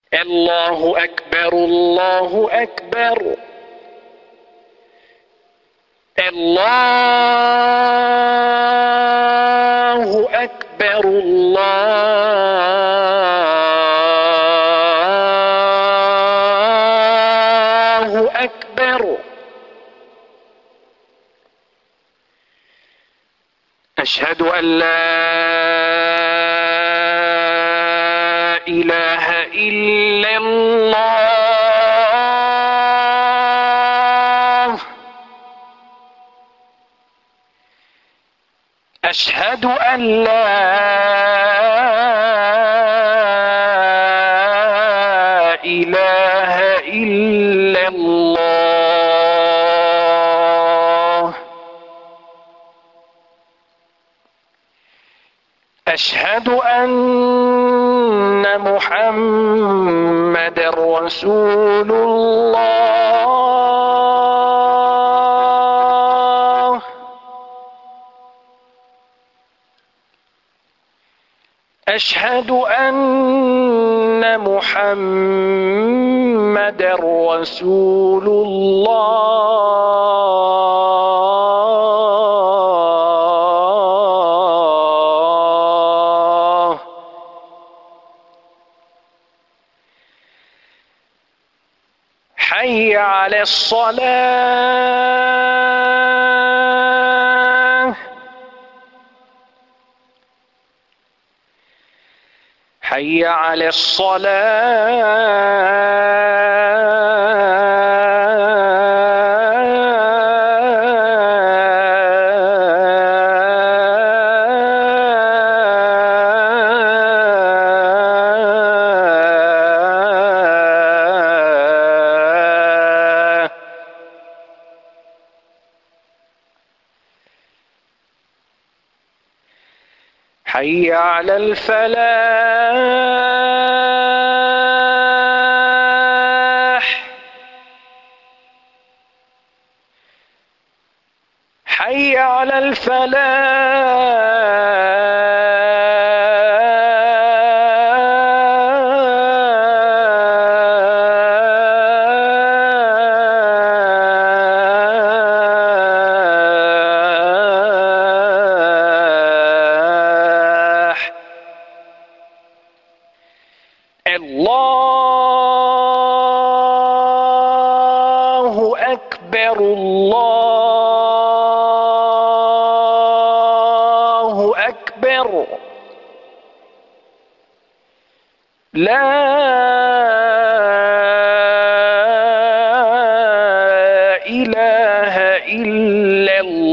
الله أكبر الله أكبر. الله أكبر الله أكبر. أشهد أن لا إله إلا الله. أشهد أن لا إله إلا الله. أشهد أن محمدًا رسول الله. أشهد أن محمدًا رسول الله. حي على الصلاة. حي على الصلاة. حي على الفلاح. حي على الفلاح. الله أكبر الله أكبر. لا إله إلا الله.